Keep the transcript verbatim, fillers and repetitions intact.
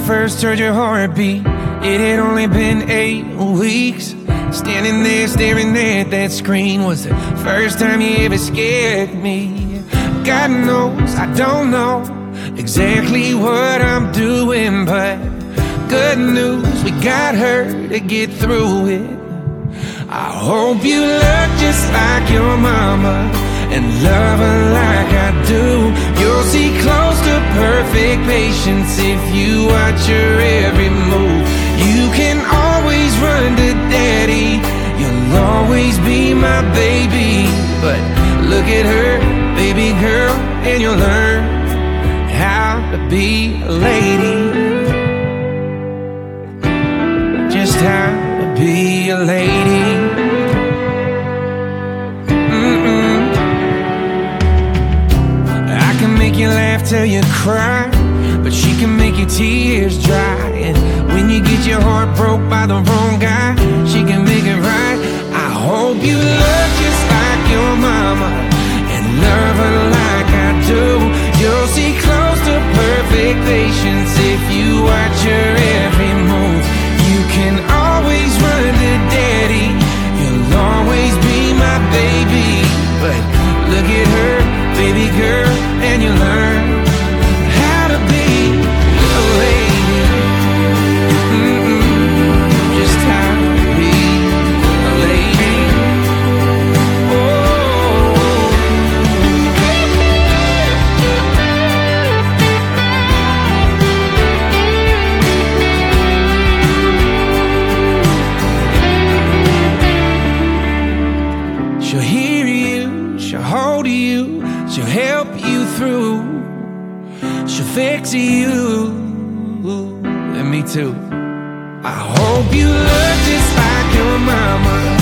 first heard your heartbeat, it had only been eight weeks. Standing there staring at that screen was the first time you ever scared me. God knows I don't know exactly what I'm doing, but good news, we got her to get through it. I hope you look just like your mama and love her like I do. You'll see close to perfect patience if you watch her every move. You can always run to daddy, you'll always be my baby. But look at her, baby girl, and you'll learn how to be a lady. Just how to be a lady. You laugh till you cry, but she can make your tears dry. And when you get your heart broke by the wrong guy, she can make it right. I hope you look just like your mama and love her like I do. You'll see close to perfect patience if you watch her every move. You can always run to daddy, you'll always be my baby. But look at her, baby girl, and you learn how to be a lady. Mm-mm, just how to be a lady. Oh. She'll hear you, she'll hold you, she'll help you through, she'll fix you, and me too. I hope you look just like your mama